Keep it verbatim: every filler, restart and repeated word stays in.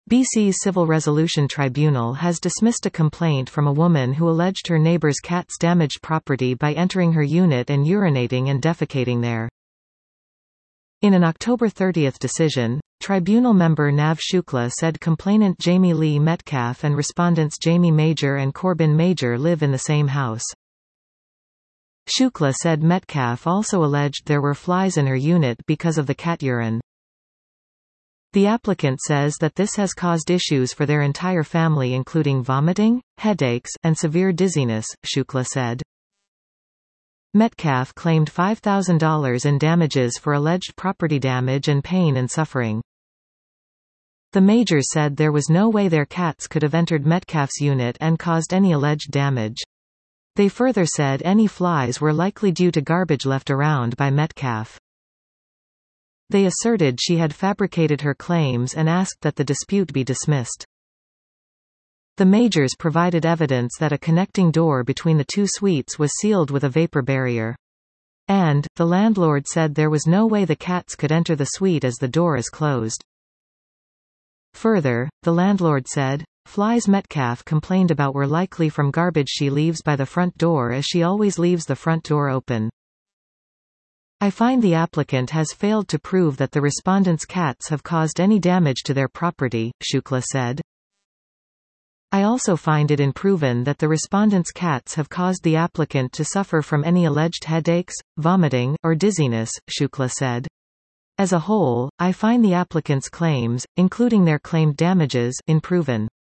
B C's Civil Resolution Tribunal has dismissed a complaint from a woman who alleged her neighbor's cats damaged property by entering her unit and urinating and defecating there. In an October thirtieth decision, tribunal member Nav Shukla said complainant Jamie Lee Metcalf and respondents Jamie Major and Corbin Major live in the same house. Shukla said Metcalf also alleged there were flies in her unit because of the cat urine. The applicant says that this has caused issues for their entire family including vomiting, headaches, and severe dizziness, Shukla said. Metcalf claimed five thousand dollars in damages for alleged property damage and pain and suffering. The Majors said there was no way their cats could have entered Metcalf's unit and caused any alleged damage. They further said any flies were likely due to garbage left around by Metcalf. They asserted she had fabricated her claims and asked that the dispute be dismissed. The Majors provided evidence that a connecting door between the two suites was sealed with a vapor barrier. And, the landlord said there was no way the cats could enter the suite as the door is closed. Further, the landlord said, flies Metcalf complained about were likely from garbage she leaves by the front door as she always leaves the front door open. I find the applicant has failed to prove that the respondents' cats have caused any damage to their property, Shukla said. I also find it unproven that the respondents' cats have caused the applicant to suffer from any alleged headaches, vomiting, or dizziness, Shukla said. As a whole, I find the applicant's claims, including their claimed damages, unproven.